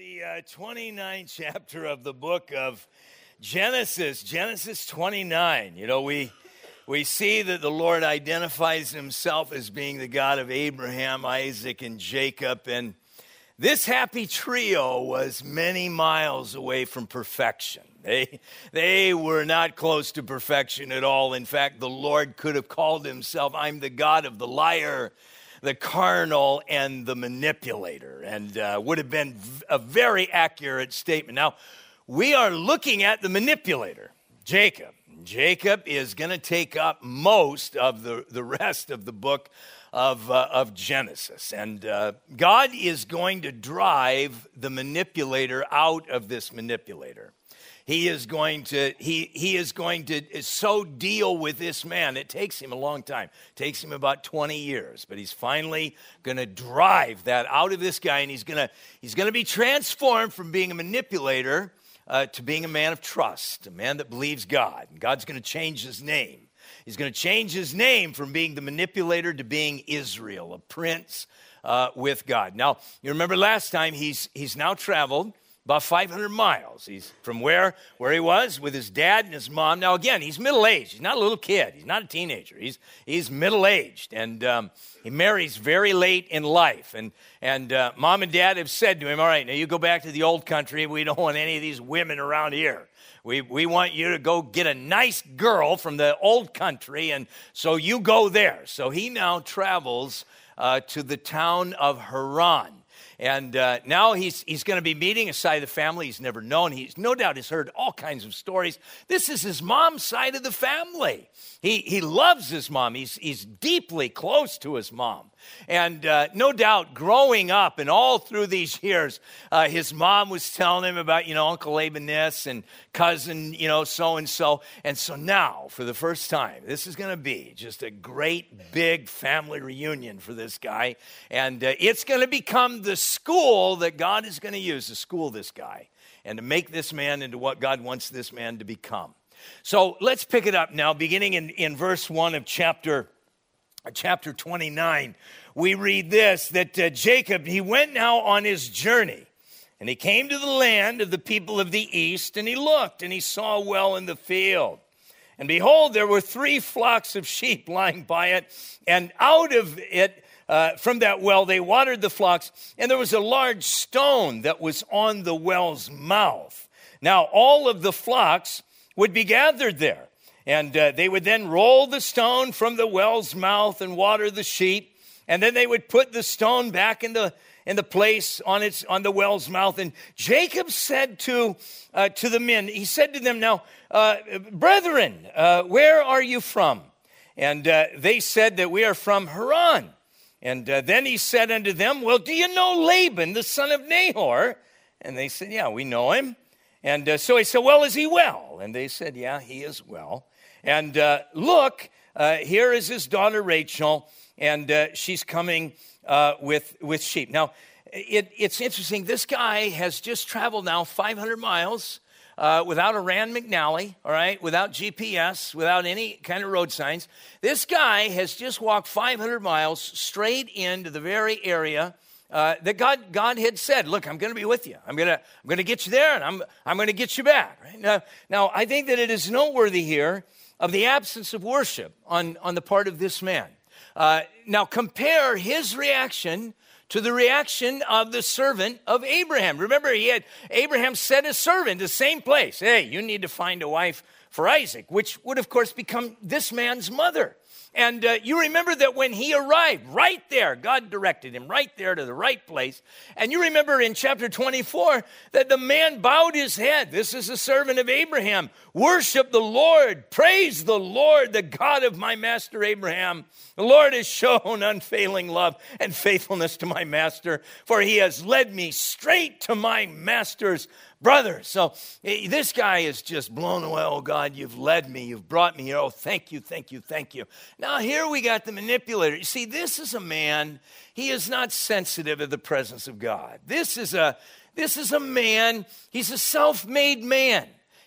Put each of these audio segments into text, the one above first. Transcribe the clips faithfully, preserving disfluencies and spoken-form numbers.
the uh, twenty-ninth chapter of the book of Genesis, Genesis twenty-nine. You know, we we see that the Lord identifies himself as being the God of Abraham, Isaac, and Jacob. And this happy trio was many miles away from perfection. They, they were not close to perfection at all. In fact, the Lord could have called himself, I'm the God of the liar, the carnal, and the manipulator, and uh, would have been a very accurate statement. Now, we are looking at the manipulator, Jacob. Jacob is going to take up most of the, the rest of the book of, uh, of Genesis, and uh, God is going to drive the manipulator out of this manipulator. He is going to he he is going to so deal with this man. It takes him a long time. It takes him about twenty years, but he's finally going to drive that out of this guy, and he's going to he's going to be transformed from being a manipulator uh, to being a man of trust, a man that believes God. And God's going to change his name. He's going to change his name from being the manipulator to being Israel, a prince uh, with God. Now, you remember last time he's he's now traveled about five hundred miles. He's from where, where he was with his dad and his mom. Now, again, he's middle-aged. He's not a little kid. He's not a teenager. He's he's middle-aged, and um, he marries very late in life. And and uh, mom and dad have said to him, all right, now you go back to the old country. We don't want any of these women around here. We we want you to go get a nice girl from the old country, and so you go there. So he now travels uh, to the town of Haran. And uh, now he's he's going to be meeting a side of the family he's never known. He's no doubt has heard all kinds of stories. This is his mom's side of the family. He he loves his mom. He's he's deeply close to his mom. And uh, no doubt growing up and all through these years, uh, his mom was telling him about, you know, Uncle Laban this and cousin, you know, so-and-so. And so now, for the first time, this is going to be just a great big family reunion for this guy. And uh, it's going to become the school that God is going to use to school this guy and to make this man into what God wants this man to become. So let's pick it up now, beginning in, in verse one of chapter Chapter twenty-nine, we read this, that uh, Jacob, he went now on his journey, and he came to the land of the people of the east, and he looked, and he saw a well in the field. And behold, there were three flocks of sheep lying by it, and out of it, uh, from that well, they watered the flocks, and there was a large stone that was on the well's mouth. Now, all of the flocks would be gathered there. And uh, they would then roll the stone from the well's mouth and water the sheep. And then they would put the stone back in the in the place on its on the well's mouth. And Jacob said to uh, to the men, he said to them, now, uh, brethren, uh, where are you from? And uh, they said that we are from Haran. And uh, then he said unto them, well, do you know Laban, the son of Nahor? And they said, yeah, we know him. And uh, so he said, well, is he well? And they said, yeah, he is well. And uh, look, uh, here is his daughter Rachel, and uh, she's coming uh, with with sheep. Now, it, it's interesting. This guy has just traveled now five hundred miles uh, without a Rand McNally, all right, without G P S, without any kind of road signs. This guy has just walked five hundred miles straight into the very area Uh, that God God had said, look, I'm going to be with you. I'm going to I'm going to get you there, and I'm I'm going to get you back. Right? Now, now, I think that it is noteworthy here of the absence of worship on, on the part of this man. Uh, now, compare his reaction to the reaction of the servant of Abraham. Remember, he had Abraham sent his servant to the same place. Hey, you need to find a wife for Isaac, which would, of course, become this man's mother. And uh, you remember that when he arrived right there, God directed him right there to the right place. And you remember in chapter twenty-four that the man bowed his head. This is a servant of Abraham. Worship the Lord. Praise the Lord, the God of my master Abraham. The Lord has shown unfailing love and faithfulness to my master, for he has led me straight to my master's brother. So this guy is just blown away. Oh, God, you've led me. You've brought me here. Oh, thank you, thank you, thank you. Now, here we got the manipulator. You see, this is a man, he is not sensitive to the presence of God. This is a, this is a man, he's a self-made man.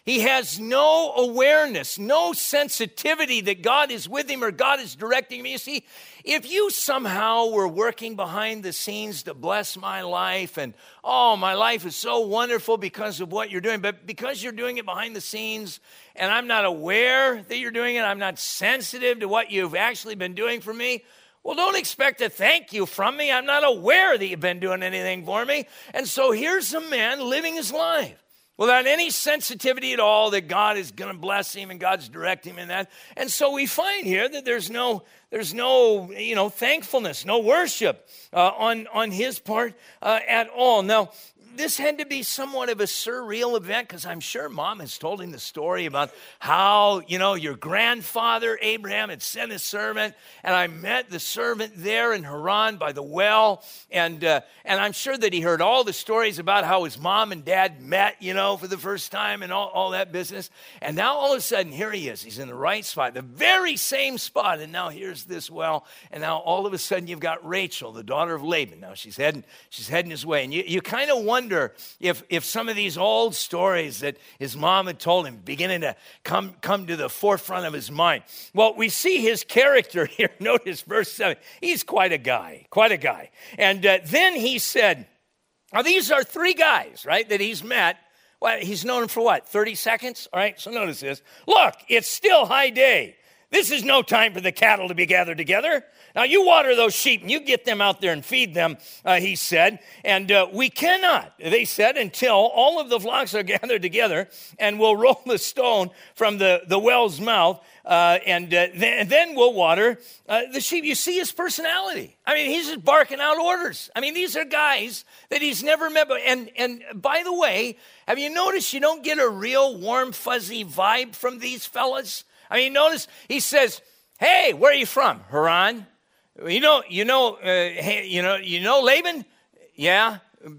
He has no awareness, no sensitivity that God is with him or God is directing him. You see, if you somehow were working behind the scenes to bless my life and, oh, my life is so wonderful because of what you're doing, but because you're doing it behind the scenes and I'm not aware that you're doing it, I'm not sensitive to what you've actually been doing for me, well, don't expect a thank you from me. I'm not aware that you've been doing anything for me. And so here's a man living his life without any sensitivity at all that God is going to bless him and God's directing him in that. And so we find here that there's no, there's no, you know, thankfulness, no worship uh, on, on his part uh, at all. Now, this had to be somewhat of a surreal event because I'm sure Mom has told him the story about how, you know, your grandfather Abraham had sent a servant, and I met the servant there in Haran by the well, and uh, and I'm sure that he heard all the stories about how his mom and dad met, you know, for the first time and all, all that business. And now all of a sudden, here he is. He's in the right spot, the very same spot, and now here's this well, and now all of a sudden you've got Rachel, the daughter of Laban. Now she's heading, she's heading his way, and you, you kind of wonder if if some of these old stories that his mom had told him beginning to come, come to the forefront of his mind. Well, we see his character here. Notice verse seven. He's quite a guy, quite a guy. And uh, then he said, now these are three guys, right, that he's met. Well, he's known them for what, thirty seconds? All right, so notice this. Look, it's still high day. This is no time for the cattle to be gathered together. Now, you water those sheep and you get them out there and feed them, uh, he said. And uh, we cannot, they said, until all of the flocks are gathered together, and we'll roll the stone from the, the well's mouth, uh, and uh, th- then we'll water uh, the sheep. You see his personality. I mean, he's just barking out orders. I mean, these are guys that he's never met. And, and by the way, have you noticed you don't get a real warm, fuzzy vibe from these fellas? I mean, notice he says, hey, where are you from? Haran. You know, you know, uh, hey, you know, you know Laban? Yeah.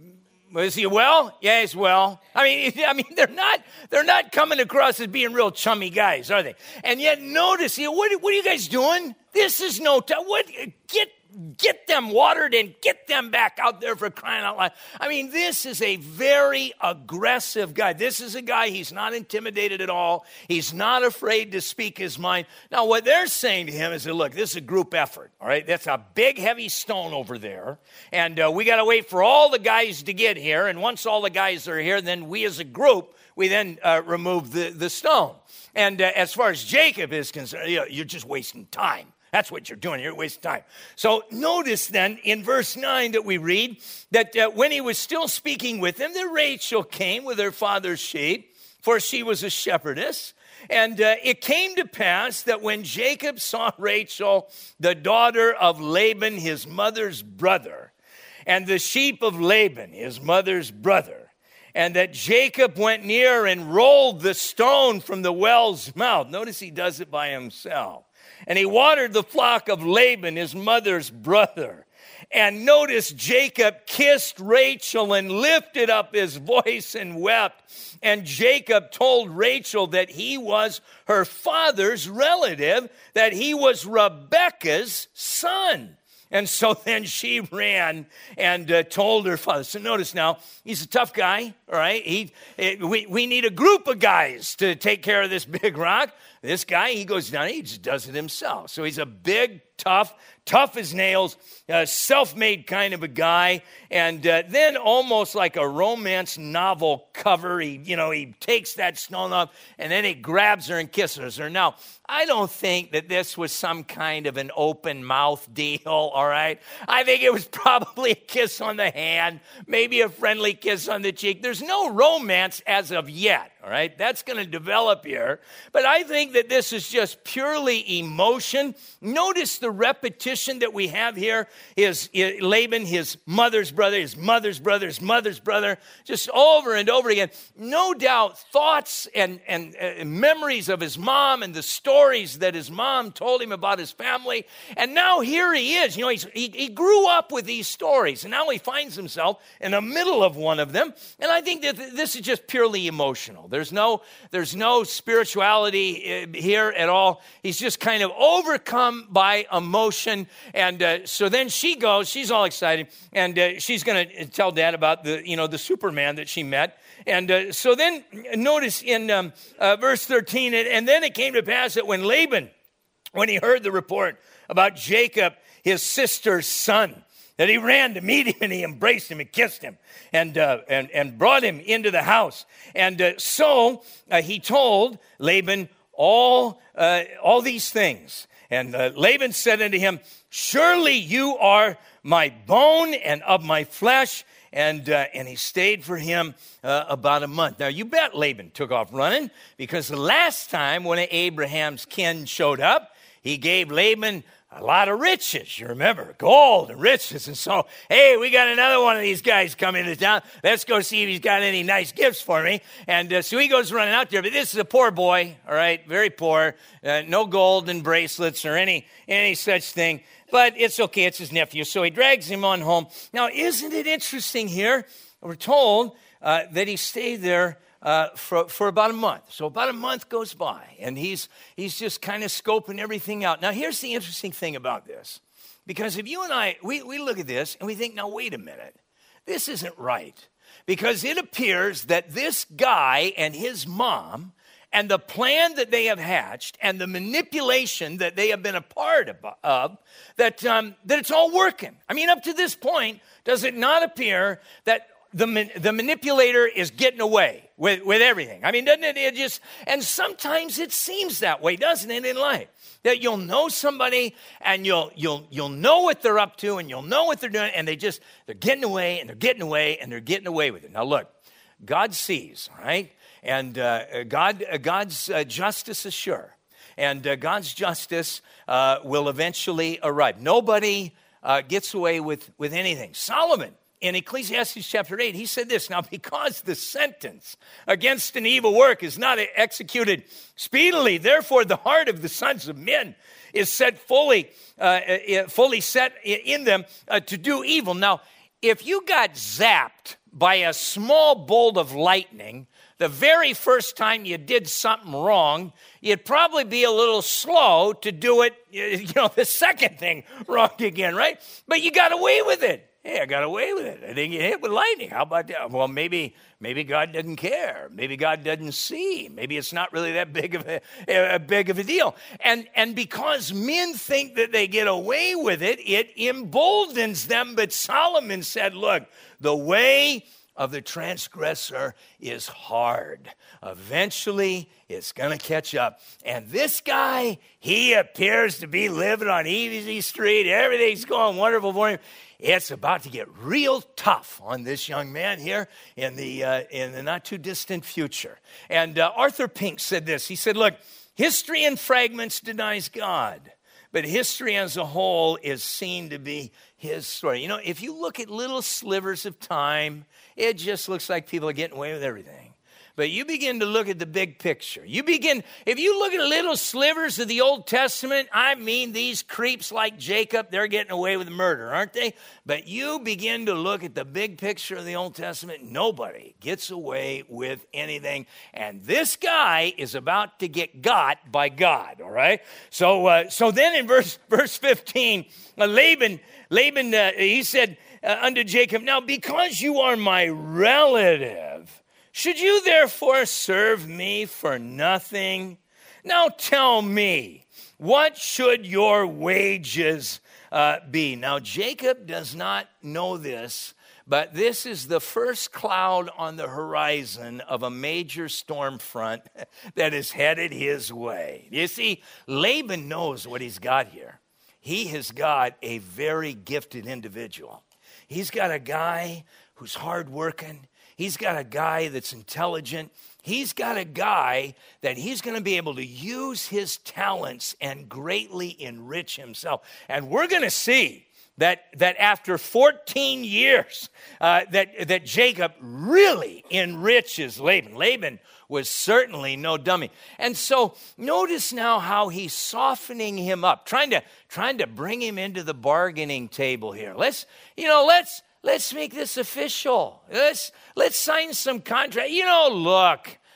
Was he well? Yeah, he's well. I mean, I mean, they're not, they're not coming across as being real chummy guys, are they? And yet, notice, you know, what, what are you guys doing? This is no time. What? Get, get them watered and get them back out there for crying out loud. I mean, this is a very aggressive guy. This is a guy, he's not intimidated at all. He's not afraid to speak his mind. Now, what they're saying to him is that, look, this is a group effort, all right? That's a big, heavy stone over there, and uh, we got to wait for all the guys to get here, and once all the guys are here, then we as a group, we then uh, remove the, the stone. And uh, as far as Jacob is concerned, you know, you're just wasting time. That's what you're doing. You're wasting time. So notice then in verse nine that we read that uh, when he was still speaking with him, that Rachel came with her father's sheep, for she was a shepherdess. And uh, it came to pass that when Jacob saw Rachel, the daughter of Laban, his mother's brother, and the sheep of Laban, his mother's brother, and that Jacob went near and rolled the stone from the well's mouth. Notice he does it by himself. And he watered the flock of Laban, his mother's brother. And notice Jacob kissed Rachel and lifted up his voice and wept. And Jacob told Rachel that he was her father's relative, that he was Rebekah's son. And so then she ran and uh, told her father. So notice now, he's a tough guy, all right? He, it, we, we need a group of guys to take care of this big rock. This guy, he goes down, he just does it himself. So he's a big, tough, tough as nails, uh, self-made kind of a guy. And uh, then almost like a romance novel cover, he, you know, he takes that stone off and then he grabs her and kisses her. Now, I don't think that this was some kind of an open mouth deal, all right? I think it was probably a kiss on the hand, maybe a friendly kiss on the cheek. There's no romance as of yet, all right? That's going to develop here. But I think that this is just purely emotion. Notice the repetition that we have here is Laban, his mother's brother, his mother's brother, his mother's brother, just over and over again. No doubt thoughts and, and uh, memories of his mom and the stories that his mom told him about his family. And now here he is. You know, he's, he, he grew up with these stories, and now he finds himself in the middle of one of them. And I think that this is just purely emotional. There's no, there's no spirituality here at all. He's just kind of overcome by emotion. And uh, so then she goes, she's all excited, and uh, she's going to tell Dad about the, you know, the Superman that she met. And uh, so then notice in um, uh, verse thirteen, and, and then it came to pass that when Laban, when he heard the report about Jacob, his sister's son, that he ran to meet him and he embraced him and kissed him and uh, and, and brought him into the house. And uh, so uh, he told Laban all, uh, all these things. And uh, Laban said unto him, surely you are my bone and of my flesh. And uh, and he stayed for him uh, about a month. Now, you bet Laban took off running, because the last time when Abraham's kin showed up, he gave Laban a lot of riches, you remember, gold and riches. And so, hey, we got another one of these guys coming to town. Let's go see if he's got any nice gifts for me. And uh, so he goes running out there. But this is a poor boy, all right, very poor, uh, no gold and bracelets or any any such thing. But it's okay, it's his nephew. So he drags him on home. Now, isn't it interesting here? We're told uh, that he stayed there Uh, for, for about a month. So about a month goes by, and he's he's just kind of scoping everything out. Now, here's the interesting thing about this. Because if you and I, we, we look at this, and we think, now, wait a minute. This isn't right. Because it appears that this guy and his mom, and the plan that they have hatched, and the manipulation that they have been a part of, of that, um, that it's all working. I mean, up to this point, does it not appear that The, the manipulator is getting away with, with everything? I mean, doesn't it, it just, and sometimes it seems that way, doesn't it, in life? That you'll know somebody, and you'll you'll you'll know what they're up to, and you'll know what they're doing, and they just, they're getting away, and they're getting away, and they're getting away with it. Now look, God sees, right? And uh, God uh, God's uh, justice is sure. And uh, God's justice uh, will eventually arrive. Nobody uh, gets away with, with anything. Solomon, in Ecclesiastes chapter eight, he said this, now because the sentence against an evil work is not executed speedily, therefore the heart of the sons of men is set fully, uh, fully set in them uh, to do evil. Now, if you got zapped by a small bolt of lightning the very first time you did something wrong, you'd probably be a little slow to do it, you know, the second thing wrong again, right? But you got away with it. Hey, I got away with it. I didn't get hit with lightning. How about that? Well, maybe maybe God doesn't care. Maybe God doesn't see. Maybe it's not really that big of a, a big of a deal. And and because men think that they get away with it, it emboldens them. But Solomon said, look, the way of the transgressor is hard. Eventually, it's going to catch up. And this guy, he appears to be living on easy street. Everything's going wonderful for him. It's about to get real tough on this young man here in the uh, in the not too distant future. And uh, Arthur Pink said this. He said, look, history in fragments denies God, but history as a whole is seen to be his story. You know, if you look at little slivers of time, it just looks like people are getting away with everything. But you begin to look at the big picture. You begin, if you look at little slivers of the Old Testament, I mean, these creeps like Jacob, they're getting away with murder, aren't they? But you begin to look at the big picture of the Old Testament, nobody gets away with anything. And this guy is about to get got by God, all right? So uh, so then in verse verse fifteen, uh, Laban, Laban uh, he said uh, unto Jacob, now because you are my relative, should you therefore serve me for nothing? Now tell me, what should your wages uh, be? Now Jacob does not know this, but this is the first cloud on the horizon of a major storm front that is headed his way. You see, Laban knows what he's got here. He has got a very gifted individual. He's got a guy who's hardworking. He's got a guy that's intelligent. He's got a guy that he's going to be able to use his talents and greatly enrich himself. And we're going to see that, that after fourteen years, uh, that, that Jacob really enriches Laban. Laban was certainly no dummy. And so notice now how he's softening him up, trying to, trying to bring him into the bargaining table here. Let's, you know, let's, Let's make this official. Let's, let's sign some contract. You know, look,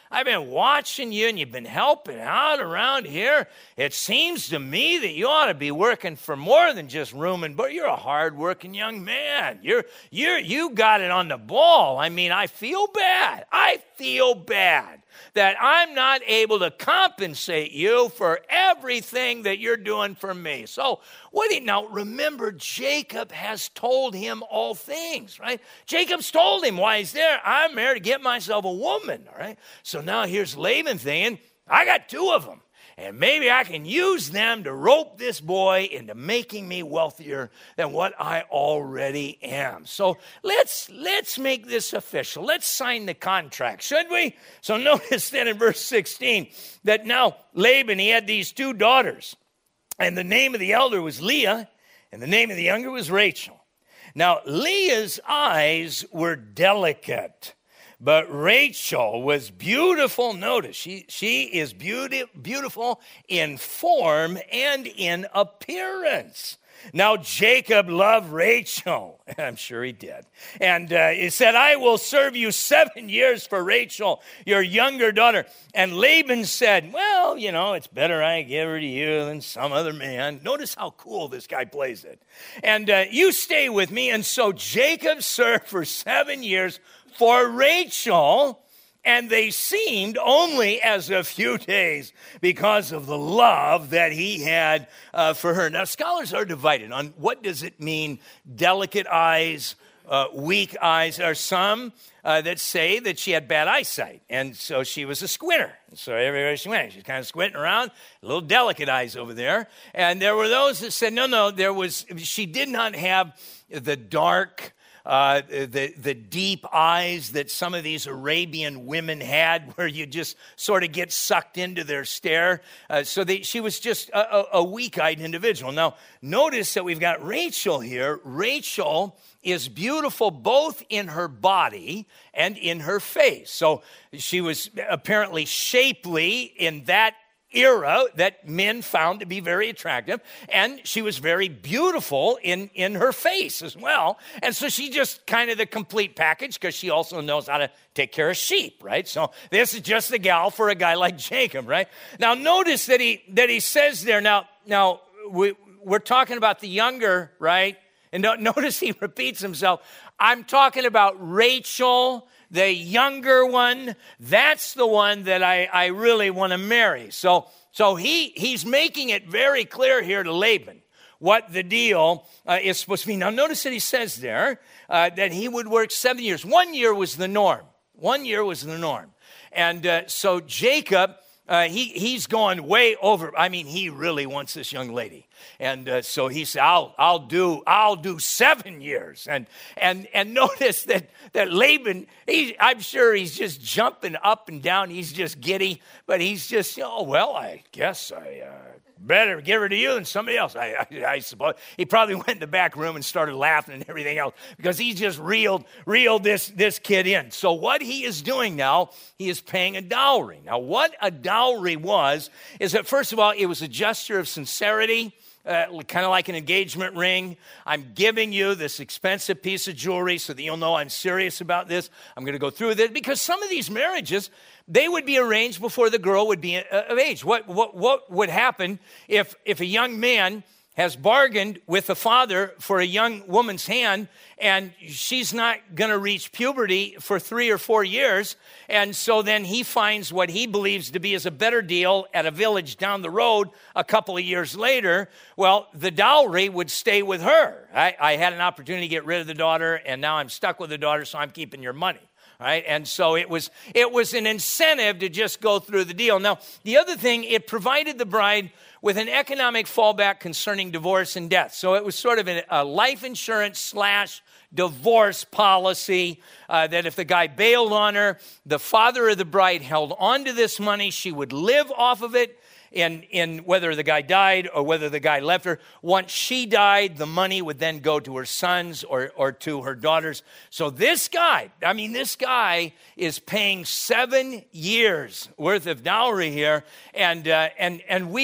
I've been watching you and you've been helping out around here. It seems to me that you ought to be working for more than just room and board. You're a hard-working young man. You're, you're, you got it on the ball. I mean, I feel bad. I feel bad that I'm not able to compensate you for everything that you're doing for me. So what do you, now remember, Jacob has told him all things, right? Jacob's told him why he's there. I'm there to get myself a woman, all right? So now here's Laban thinking, I got two of them. And maybe I can use them to rope this boy into making me wealthier than what I already am. So let's let's make this official. Let's sign the contract, should we? So notice then in verse sixteen that now Laban, he had these two daughters. And the name of the elder was Leah, and the name of the younger was Rachel. Now Leah's eyes were delicate, but Rachel was beautiful. Notice, she, she is beauty, beautiful in form and in appearance. Now, Jacob loved Rachel. I'm sure he did. And uh, he said, I will serve you seven years for Rachel, your younger daughter. And Laban said, well, you know, it's better I give her to you than some other man. Notice how cool this guy plays it. And uh, you stay with me. And so Jacob served for seven years for Rachel, and they seemed only as a few days because of the love that he had uh, for her. Now, scholars are divided on what does it mean, delicate eyes, uh, weak eyes. There are some uh, that say that she had bad eyesight, and so she was a squinter. So everywhere she went, she's kind of squinting around, little delicate eyes over there. And there were those that said, no, no, there was, she did not have the dark, Uh, the, the deep eyes that some of these Arabian women had, where you just sort of get sucked into their stare. Uh, so they, she was just a, a weak-eyed individual. Now, notice that we've got Rachel here. Rachel is beautiful both in her body and in her face. So she was apparently shapely in that era that men found to be very attractive, and she was very beautiful in, in her face as well. And so she just kind of the complete package, because she also knows how to take care of sheep, right? So this is just the gal for a guy like Jacob, right? Now notice that he that he says there, now, now we, we're talking about the younger, right? And notice he repeats himself. I'm talking about Rachel, the younger one. That's the one that I, I really want to marry. So, so he, he's making it very clear here to Laban what the deal uh, is supposed to be. Now, notice that he says there uh, that he would work seven years. One year was the norm. One year was the norm. And uh, so Jacob, uh, he, he's going way over. I mean, he really wants this young lady. And uh, so he said, I'll, I'll do, I'll do seven years. And, and, and notice that, that Laban, he, I'm sure he's just jumping up and down. He's just giddy, but he's just, oh, well, I guess I uh, better give her to you than somebody else, I, I, I suppose. He probably went in the back room and started laughing and everything else, because he just reeled, reeled this, this kid in. So what he is doing now, he is paying a dowry. Now, what a dowry was, is that first of all, it was a gesture of sincerity. Uh, kind of like an engagement ring. I'm giving you this expensive piece of jewelry so that you'll know I'm serious about this. I'm going to go through with it, because some of these marriages, they would be arranged before the girl would be of age. What what what would happen if if a young man has bargained with the father for a young woman's hand, and she's not going to reach puberty for three or four years, and so then he finds what he believes to be as a better deal at a village down the road a couple of years later? Well, the dowry would stay with her. I, I had an opportunity to get rid of the daughter, and now I'm stuck with the daughter, so I'm keeping your money. Right? And so it was it was an incentive to just go through the deal. Now, the other thing, it provided the bride with an economic fallback concerning divorce and death. So it was sort of a, a life insurance slash divorce policy uh, that if the guy bailed on her, the father of the bride held on to this money. She would live off of it. In, in whether the guy died or whether the guy left her. Once she died, the money would then go to her sons or, or to her daughters. So this guy, I mean, this guy is paying seven years worth of dowry here. And uh, and and we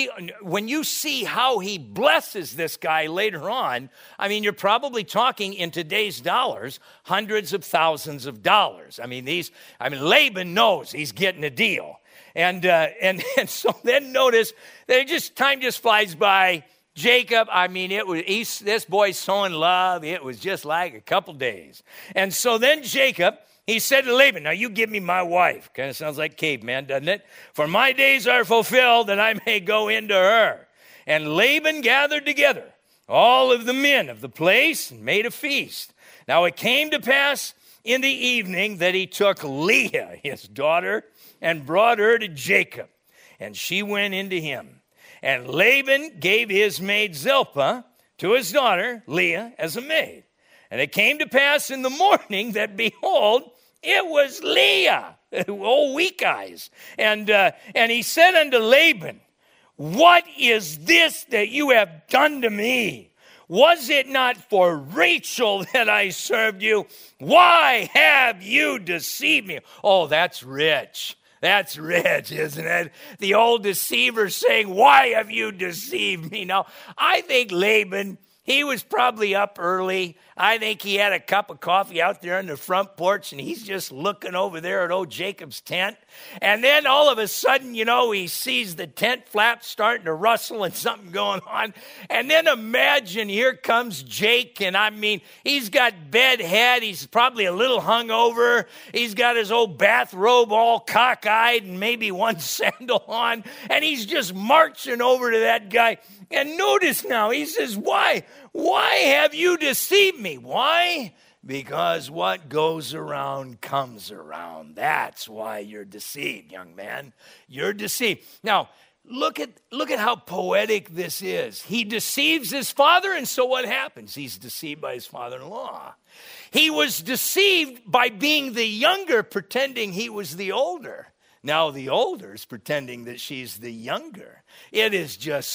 when you see how he blesses this guy later on, I mean, you're probably talking in today's dollars, hundreds of thousands of dollars. I mean, these, I mean, Laban knows he's getting a deal. And, uh, and, and so then notice that it just, time just flies by. Jacob, I mean, it was, he's, this boy's so in love, it was just like a couple days. And so then Jacob, he said to Laban, now you give me my wife. Kind of sounds like caveman, doesn't it? For my days are fulfilled that I may go into her. And Laban gathered together all of the men of the place and made a feast. Now it came to pass in the evening that he took Leah, his daughter, and brought her to Jacob. And she went into him. And Laban gave his maid Zilpah to his daughter Leah as a maid. And it came to pass in the morning that, behold, it was Leah, oh, weak eyes. And, uh, and he said unto Laban, what is this that you have done to me? Was it not for Rachel that I served you? Why have you deceived me? Oh, that's rich. That's rich, isn't it? The old deceiver saying, why have you deceived me? Now, I think Laban, he was probably up early. I think he had a cup of coffee out there on the front porch, and he's just looking over there at old Jacob's tent. And then all of a sudden, you know, he sees the tent flaps starting to rustle and something going on. And then imagine, here comes Jake, and I mean, he's got bed head. He's probably a little hungover. He's got his old bathrobe all cockeyed and maybe one sandal on. And he's just marching over to that guy. And notice now, he says, why? Why have you deceived me? Why? Because what goes around comes around. That's why you're deceived, young man. You're deceived. Now, look at, look at how poetic this is. He deceives his father, and so what happens? He's deceived by his father-in-law. He was deceived by being the younger, pretending he was the older. Now the older is pretending that she's the younger. It is just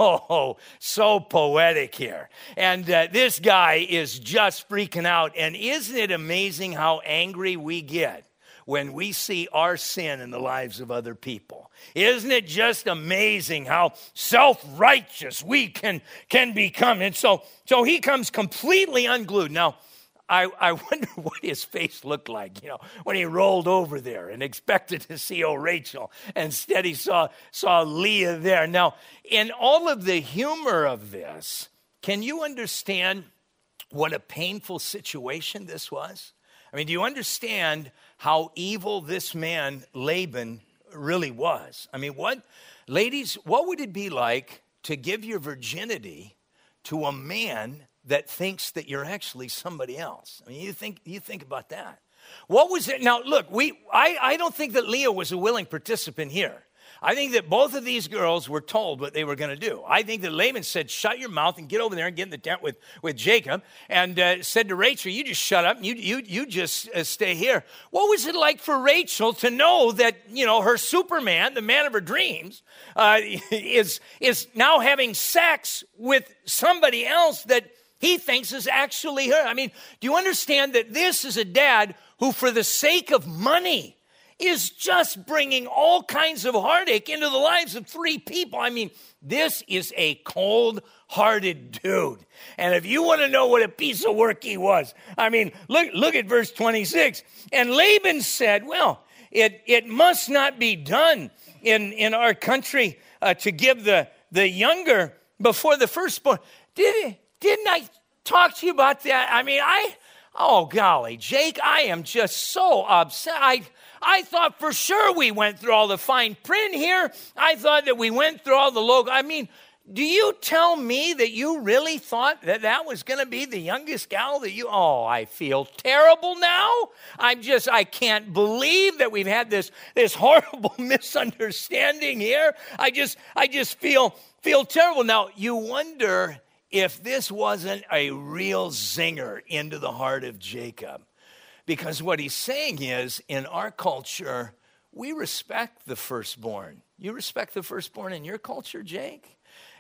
so, so poetic here. And uh, this guy is just freaking out. And isn't it amazing how angry we get when we see our sin in the lives of other people? Isn't it just amazing how self-righteous we can, can become? And so, so he comes completely unglued. Now, I, I wonder what his face looked like, you know, when he rolled over there and expected to see old Rachel. Instead, he saw, saw Leah there. Now, in all of the humor of this, can you understand what a painful situation this was? I mean, do you understand how evil this man, Laban, really was? I mean, what, ladies, what would it be like to give your virginity to a man that thinks that you're actually somebody else? I mean, you think you think about that. What was it? Now, look, we I, I don't think that Leah was a willing participant here. I think that both of these girls were told what they were going to do. I think that Laban said, shut your mouth and get over there and get in the tent with, with Jacob, and uh, said to Rachel, you just shut up and you, you, you just uh, stay here. What was it like for Rachel to know that, you know, her Superman, the man of her dreams, uh, is, is now having sex with somebody else that he thinks is actually her? I mean, do you understand that this is a dad who, for the sake of money, is just bringing all kinds of heartache into the lives of three people? I mean, this is a cold-hearted dude. And if you want to know what a piece of work he was, I mean, look, look at verse twenty-six. And Laban said, well, it, it must not be done in, in our country uh, to give the, the younger before the firstborn. Did it? Didn't I talk to you about that? I mean, I, oh, golly, Jake, I am just so upset. I, I thought for sure we went through all the fine print here. I thought that we went through all the logo. I mean, do you tell me that you really thought that that was going to be the youngest gal that you, oh, I feel terrible now. I'm just, I can't believe that we've had this, this horrible misunderstanding here. I just, I just feel, feel terrible. Now, you wonder if this wasn't a real zinger into the heart of Jacob. Because what he's saying is, in our culture, we respect the firstborn. You respect the firstborn in your culture, Jake?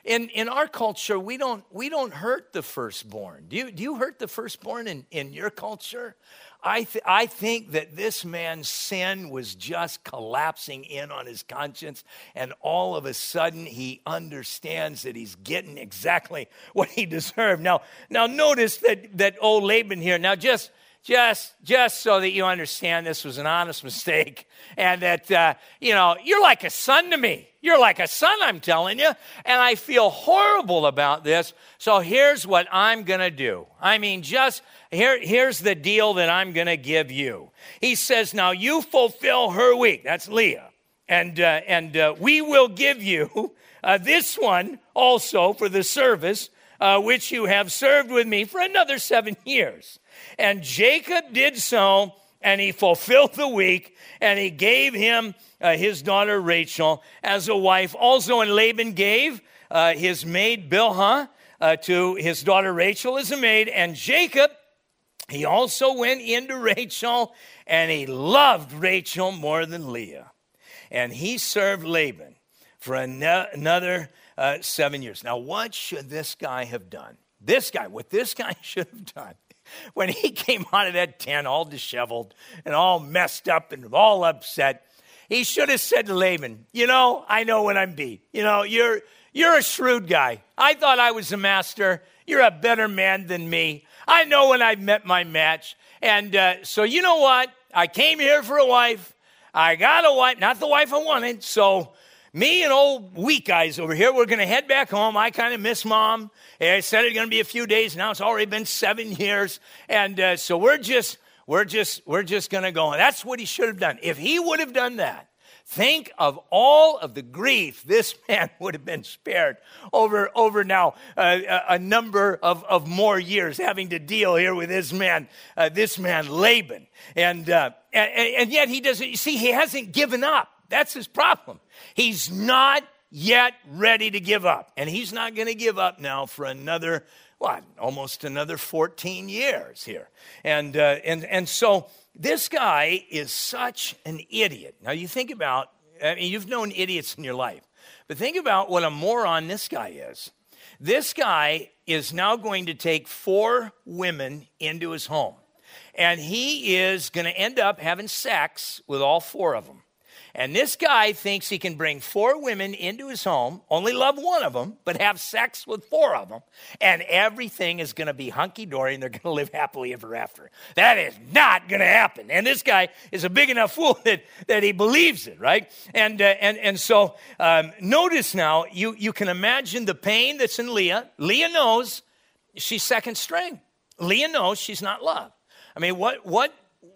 in, in our culture, we don't we don't hurt the firstborn. Do you do you hurt the firstborn in, in your culture? I th- I think that this man's sin was just collapsing in on his conscience, and all of a sudden he understands that he's getting exactly what he deserved. Now, now notice that that old Laban here. Now, just just just so that you understand, this was an honest mistake, and that uh, you know you're like a son to me. You're like a son, I'm telling you, and I feel horrible about this. So here's what I'm going to do. I mean, just here, here's the deal that I'm going to give you. He says, now you fulfill her week. That's Leah. And, uh, and uh, we will give you uh, this one also for the service uh, which you have served with me for another seven years. And Jacob did so, and he fulfilled the week, and he gave him uh, his daughter Rachel as a wife. Also, and Laban gave uh, his maid Bilhah uh, to his daughter Rachel as a maid. And Jacob, he also went into Rachel, and he loved Rachel more than Leah. And he served Laban for an- another uh, seven years. Now, what should this guy have done? This guy, what this guy should have done, when he came out of that tent all disheveled and all messed up and all upset, he should have said to Laban, you know, I know when I'm beat. You know, you're you're a shrewd guy. I thought I was a master. You're a better man than me. I know when I've met my match. And uh, so you know what? I came here for a wife. I got a wife, not the wife I wanted. So me and old weak eyes over here, we're going to head back home. I kind of miss Mom. I said it's going to be a few days. Now it's already been seven years. And uh, so we're just, we're just, we're just going to go. And that's what he should have done. If he would have done that, think of all of the grief this man would have been spared over, over now uh, a, a number of, of more years having to deal here with this man, uh, this man Laban. And, uh, and, and yet he doesn't, you see, he hasn't given up. That's his problem. He's not yet ready to give up. And he's not going to give up now for another, what, almost another fourteen years here. And, uh, and, and so this guy is such an idiot. Now you think about, I mean, you've known idiots in your life, but think about what a moron this guy is. This guy is now going to take four women into his home. And he is going to end up having sex with all four of them. And this guy thinks he can bring four women into his home, only love one of them, but have sex with four of them, and everything is going to be hunky-dory, and they're going to live happily ever after. That is not going to happen. And this guy is a big enough fool that, that he believes it, right? And uh, and and so um, notice now, you, you can imagine the pain that's in Leah. Leah knows she's second string. Leah knows she's not loved. I mean, what what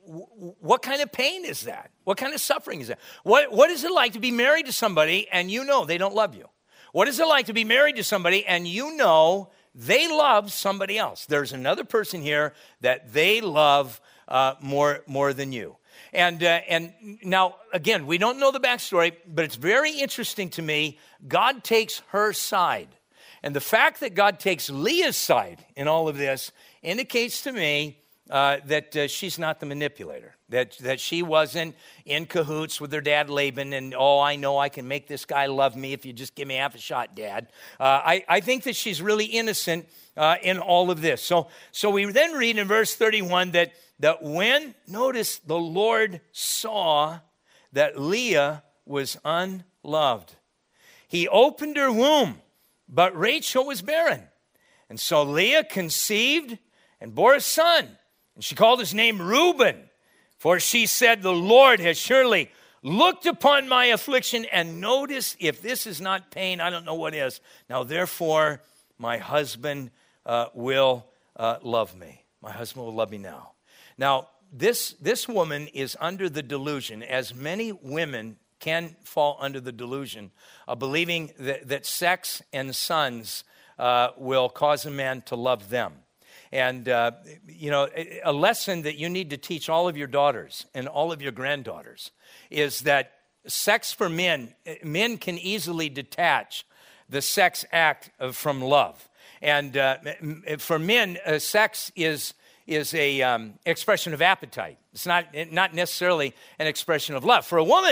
what kind of pain is that? What kind of suffering is that? What, what is it like to be married to somebody and you know they don't love you? What is it like to be married to somebody and you know they love somebody else? There's another person here that they love uh, more, more than you. And, uh, and now, again, we don't know the backstory, but it's very interesting to me. God takes her side. And the fact that God takes Leah's side in all of this indicates to me Uh, that uh, she's not the manipulator, that that she wasn't in cahoots with her dad Laban and, oh, I know I can make this guy love me if you just give me half a shot, Dad. Uh, I, I think that she's really innocent uh, in all of this. So, so we then read in verse thirty-one that, that when, notice, the Lord saw that Leah was unloved, he opened her womb, but Rachel was barren. And so Leah conceived and bore a son. And she called his name Reuben, for she said, the Lord has surely looked upon my affliction. And notice, if this is not pain, I don't know what is. Now, therefore, my husband uh, will uh, love me. My husband will love me now. Now, this, this woman is under the delusion, as many women can fall under the delusion of believing that, that sex and sons uh, will cause a man to love them. And, uh, you know, a lesson that you need to teach all of your daughters and all of your granddaughters is that sex for men, men can easily detach the sex act from love. And uh, for men, uh, sex is is a um, expression of appetite. It's not, not necessarily an expression of love. For a woman,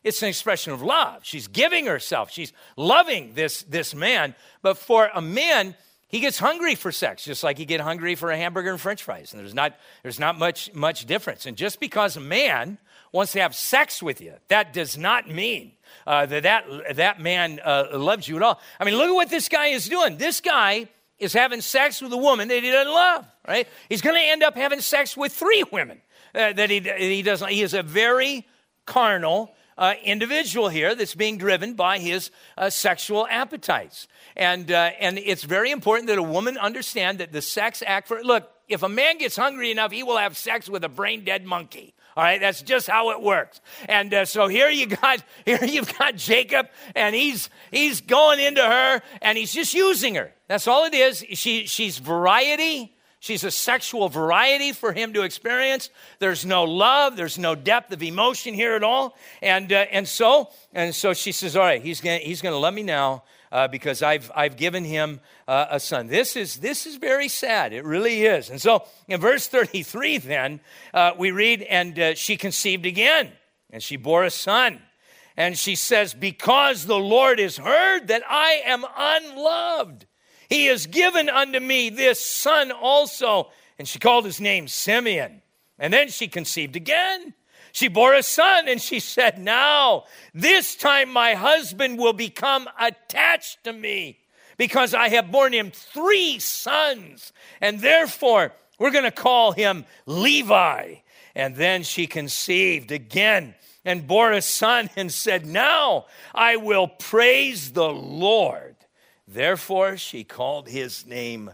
It's an expression of love. She's giving herself. She's loving this, this man. But for a man, he gets hungry for sex, just like you get hungry for a hamburger and french fries. And there's not, there's not much, much difference. And just because a man wants to have sex with you, that does not mean uh, that, that that man uh, loves you at all. I mean, look at what this guy is doing. This guy is having sex with a woman that he doesn't love, right? He's going to end up having sex with three women uh, that he, he doesn't. He is a very carnal uh, individual here that's being driven by his uh, sexual appetites. And, uh, and it's very important that a woman understand that the sex act for, look, if a man gets hungry enough, he will have sex with a brain-dead monkey. All right, that's just how it works. And uh, so here you got here you've got Jacob, and he's he's going into her, and he's just using her. That's all it is. She she's variety. She's a sexual variety for him to experience. There's no love. There's no depth of emotion here at all. And uh, and so and so she says, all right, he's gonna he's gonna love me now. Uh, because I've I've given him uh, a son. This is this is very sad. It really is. And so in verse thirty-three, then uh, we read, and uh, she conceived again, and she bore a son, and she says, because the Lord has heard that I am unloved, He has given unto me this son also. And she called his name Simeon. And then she conceived again. She bore a son, and she said, now, this time my husband will become attached to me, because I have borne him three sons, and therefore we're going to call him Levi. And then she conceived again and bore a son and said, now I will praise the Lord. Therefore she called his name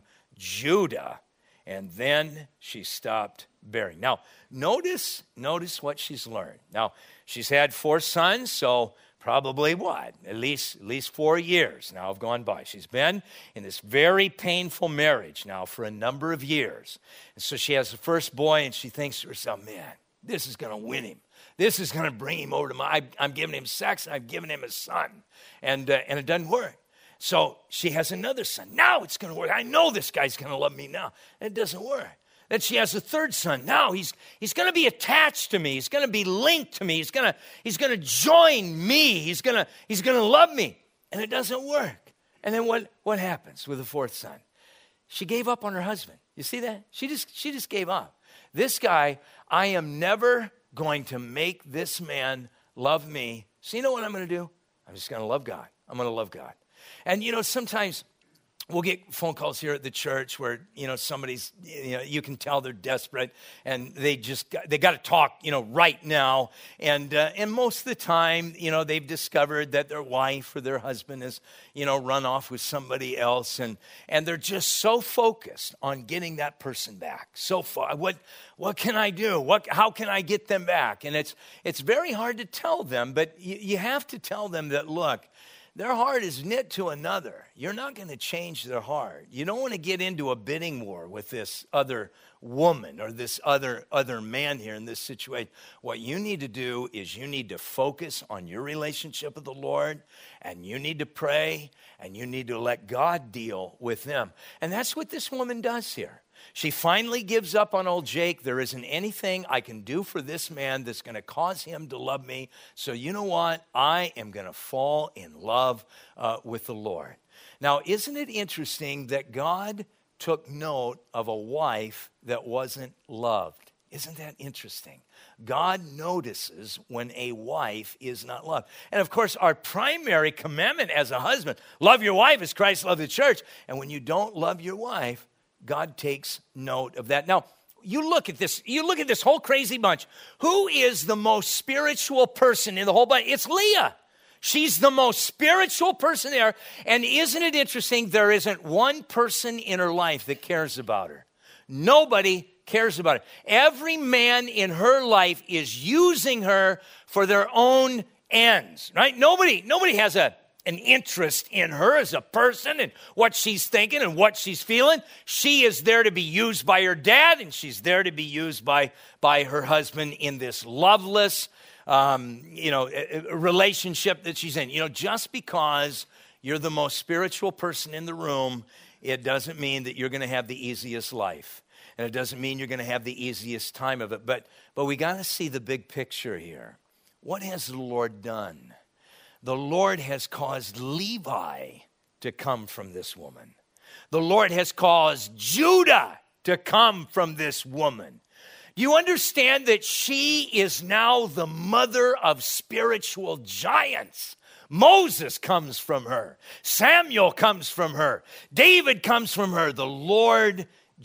Judah, and then she stopped bearing. Now, notice, notice what she's learned. Now, she's had four sons, so probably what? At least, at least four years now have gone by. She's been in this very painful marriage now for a number of years. And so she has the first boy, and she thinks to herself, man, this is going to win him. This is going to bring him over to my, I, I'm giving him sex, and I've given him a son. And, uh, and it doesn't work. So she has another son. Now it's going to work. I know this guy's going to love me now. And it doesn't work. Then she has a third son. Now he's he's going to be attached to me. He's going to be linked to me. He's going to he's going to join me. He's going to he's going to love me. And it doesn't work. And then what what happens with the fourth son? She gave up on her husband. You see that? She just she just gave up. This guy, I am never going to make this man love me. So you know what I'm going to do? I'm just going to love God. I'm going to love God. And you know, sometimes we'll get phone calls here at the church where, you know, somebody's, you know, you can tell they're desperate and they just, got, they got to talk, you know, right now. And uh, and most of the time, you know, they've discovered that their wife or their husband has, you know, run off with somebody else. And, and they're just so focused on getting that person back. So far, what what can I do? What how can I get them back? And it's it's very hard to tell them, but you, you have to tell them that, look, their heart is knit to another. You're not going to change their heart. You don't want to get into a bidding war with this other woman or this other, other man here in this situation. What you need to do is you need to focus on your relationship with the Lord, and you need to pray, and you need to let God deal with them. And that's what this woman does here. She finally gives up on old Jake. There isn't anything I can do for this man that's going to cause him to love me. So you know what? I am going to fall in love uh, with the Lord. Now, isn't it interesting that God took note of a wife that wasn't loved? Isn't that interesting? God notices when a wife is not loved. And of course, our primary commandment as a husband, love your wife as Christ loved the church. And when you don't love your wife, God takes note of that. Now, you look at this, you look at this whole crazy bunch. Who is the most spiritual person in the whole bunch? It's Leah. She's the most spiritual person there. And isn't it interesting? There isn't one person in her life that cares about her. Nobody cares about her. Every man in her life is using her for their own ends, right? Nobody, nobody has a an interest in her as a person and what she's thinking and what she's feeling. She is there to be used by her dad, and she's there to be used by, by her husband in this loveless, um, you know, relationship that she's in. You know, just because you're the most spiritual person in the room, it doesn't mean that you're going to have the easiest life. And it doesn't mean you're going to have the easiest time of it. But, but we got to see the big picture here. what has the Lord done? The Lord has caused Levi to come from this woman. The Lord has caused Judah to come from this woman. Do you understand that she is now the mother of spiritual giants? Moses comes from her. Samuel comes from her. David comes from her. The Lord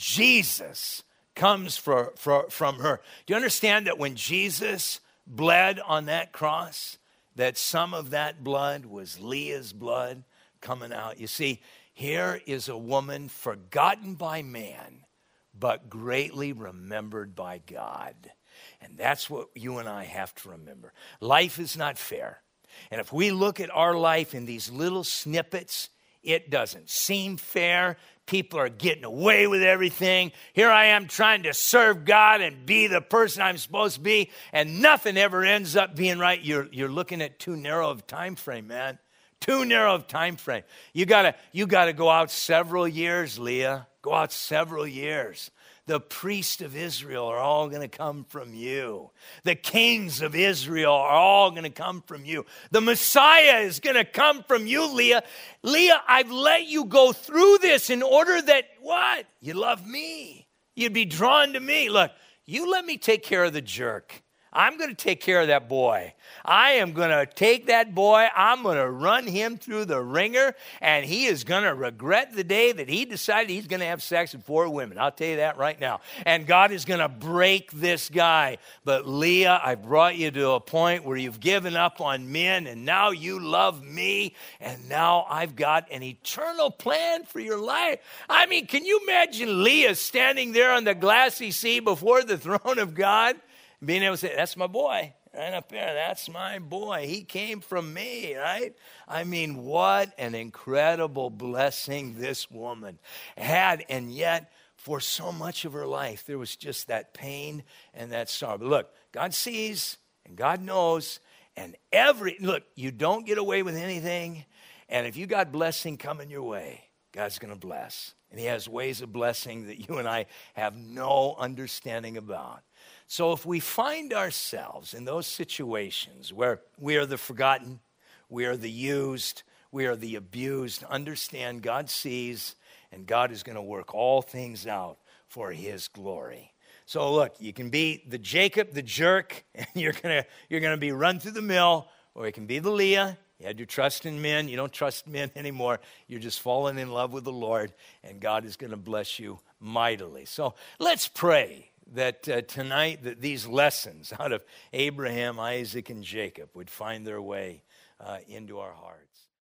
Jesus comes for, for, from her. Do you understand that when Jesus bled on that cross, that some of that blood was Leah's blood coming out? You see, here is a woman forgotten by man, but greatly remembered by God. And that's what you and I have to remember. Life is not fair. And if we look at our life in these little snippets, it doesn't seem fair. People are getting away with everything. Here I am trying to serve God and be the person I'm supposed to be, and nothing ever ends up being right. You're, you're looking at too narrow of a time frame, man. Too narrow of a time frame. You gotta, you gotta go out several years, Leah. Go out several years. The priests of Israel are all going to come from you. The kings of Israel are all going to come from you. The Messiah is going to come from you, Leah. Leah, I've let you go through this in order that, what? You love me. You'd be drawn to me. Look, you let me take care of the jerk. I'm going to take care of that boy. I am going to take that boy. I'm going to run him through the ringer, and he is going to regret the day that he decided he's going to have sex with four women. I'll tell you that right now. And God is going to break this guy. But Leah, I brought you to a point where you've given up on men, and now you love me, and now I've got an eternal plan for your life. I mean, can you imagine Leah standing there on the glassy sea before the throne of God? Being able to say, that's my boy, right up there. That's my boy. He came from me, right? I mean, what an incredible blessing this woman had. And yet, for so much of her life, there was just that pain and that sorrow. But look, God sees and God knows. And every, look, you don't get away with anything. And if you got blessing coming your way, God's going to bless. And he has ways of blessing that you and I have no understanding about. So if we find ourselves in those situations where we are the forgotten, we are the used, we are the abused, understand God sees and God is going to work all things out for his glory. So look, you can be the Jacob, the jerk, and you're going to you're going to be run through the mill, or you can be the Leah. You had your trust in men. You don't trust men anymore. You're just falling in love with the Lord, and God is going to bless you mightily. So let's pray that uh, tonight that these lessons out of Abraham, Isaac, and Jacob would find their way uh, into our hearts.